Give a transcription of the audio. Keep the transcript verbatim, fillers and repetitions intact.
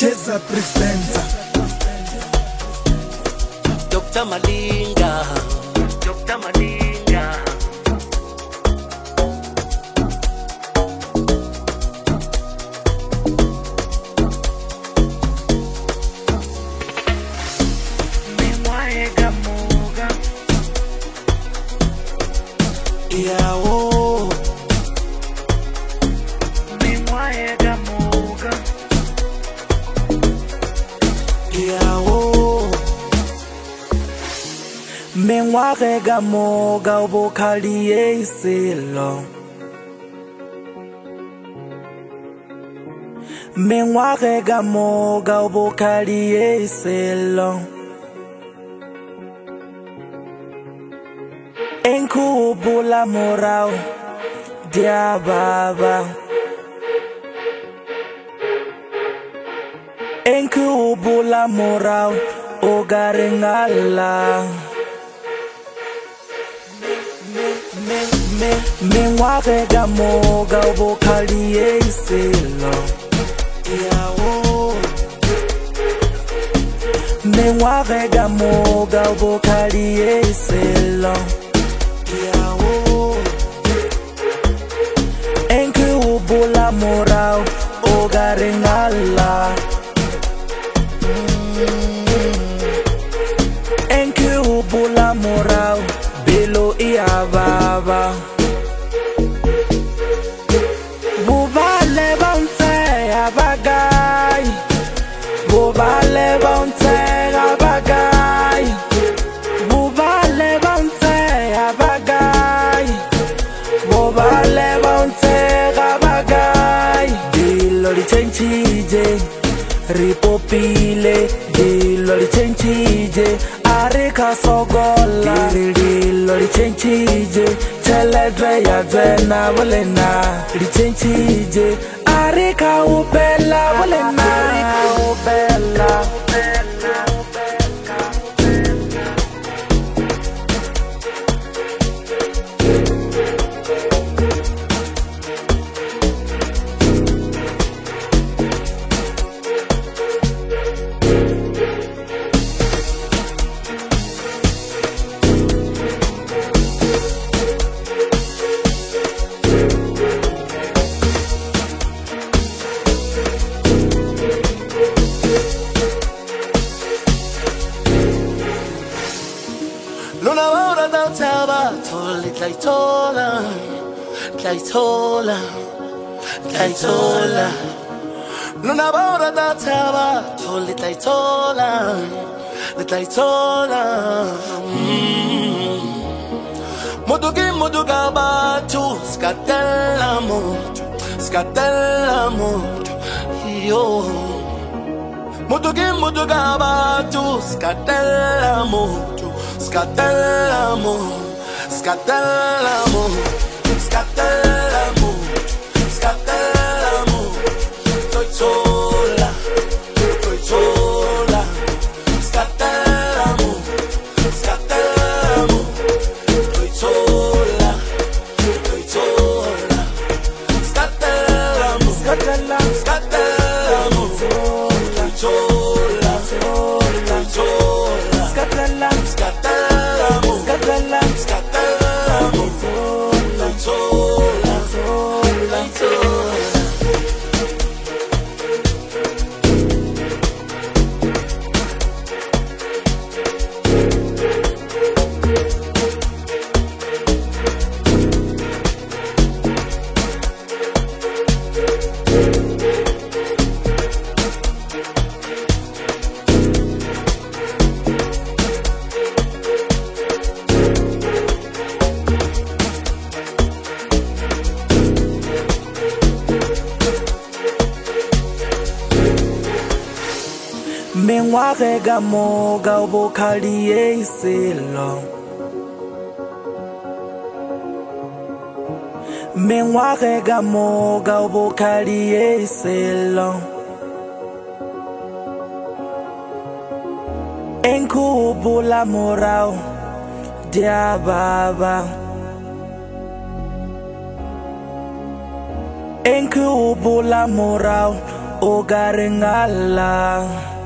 Cheza Prispenza Doctor Malinga Doctor Malinga Mimwaega moga Yao Mimwaega moga Yao Mimwaega moga ubokali eselo Mimwaega moga ubokali eselo Enkubula morao dia baba Enkubula morao ogarengala Mimwaega moga ubokali eselo Yao Mimwaega moga ubokali eselo Yao Enkubula morao ogarengala Enkubula morao belo iya baba Bubale bonte abagai Bubale bonte abagai Bubale bonte abagai Bubale bonte abagai Dilo li chenchije Ripopile Dilo li chenchije Arika sogola Dilo li chenchije Teledre ya dwena walena Li chenchije Arika ubela walena Arika ubela Luna ora da taba tolli tlaitola tlaitola tlaitola Luna ora da taba tolli tlaitola tlaitola Modugi moduga batu scatella moto scatella moto yo Modugi moduga batu scatella moto Scatellamo, scatellamo, scatellamo, scatellamo Toi sola, toi sola Scatellamo, scatellamo Toi sola, toi sola Scatellamo, scatellamo, scatellamo Toi sola, toi sola Scatellamo, scatellamo Scatellamo, scatellamo Sola, sola, sola, sola Mimwaega moga ubokali eselo Mimwaega moga ubokali eselo Enkubula morao dia baba Enkubula morao o ka re ngala